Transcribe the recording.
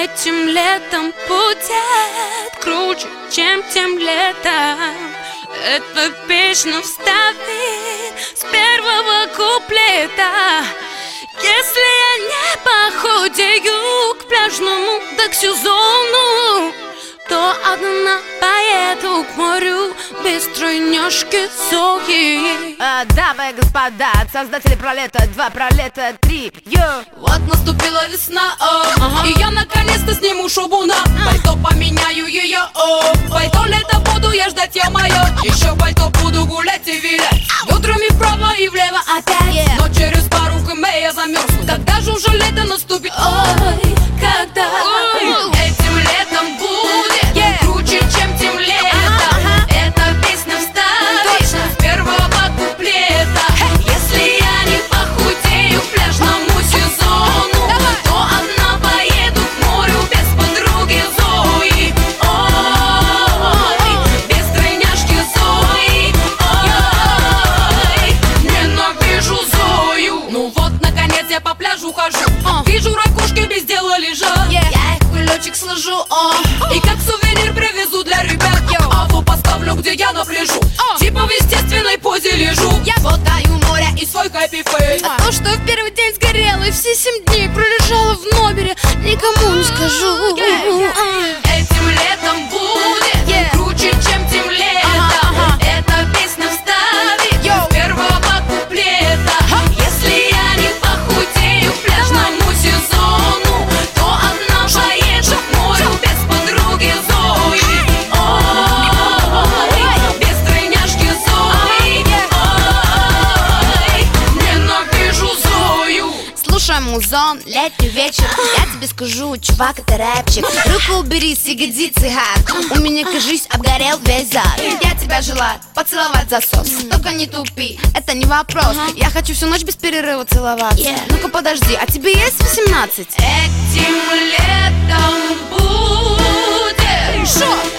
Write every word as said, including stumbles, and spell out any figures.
Этим летом будет круче, чем тем летом. Эта песня вставит с первого куплета. Если я не похудею к пляжному док-сезону, то одна поеду к морю без тройнёшки Зои. а, Дамы и господа, создатели пролета два, пролета три. Йо. Вот наступила весна, о, ага. И я наконец-то сниму шубу на пальто, поменяю ее, о. Пальто лето буду я ждать, я мое. Еще пальто буду гулять и вилять. Бедрами вправо и влево опять, yeah. Но через пару км я замерзну. Когда же уже лето наступит? Ой, когда? Ой. Этим летом будет, yeah. Круче, чем тем летом, ага. Эта песня вставит с первого куплета, hey. Если я не похудею к пляжному сезону, давай. То одна поеду к морю без подруги Зои. Ой, без тройняшки Зои. Ой, ненавижу Зою. Ну вот, наконец я по пляжу хожу, uh. Вижу ракушки без дела лежат, yeah. Я их кулечек сложу, uh. И как сувенир привезу для ребят, yo. А вот поставлю, где я напляжу, uh. Типа в естественной позе лежу, я фотаю море и свой хэппи-фейс. А то, что в первый день сгорела и все семь дней пролежала в номере, никому не скажу, yeah, yeah. Этим летом будет, yeah. Круче, чем тем летом, uh-huh, uh-huh. Эта песня вставит с первого куплета, uh-huh. Если я не похудею к пляжному сезону, то одна поеду к морю без подруги Зои. Ой, без тройняшки Зои. Ой, ненавижу Зою. Слушай музон, летний вечер. Я тебе скажу, чувак, это рэпчик. Руку убери с ягодицы, хак. У меня, кажись, обгорел весь зад. Я тебя желаю поцеловать засос. Только не тупи, это не вопрос. Я хочу всю ночь без перерыва целоваться, yeah. Ну-ка подожди, а тебе есть восемнадцать? Этим летом будет, шо?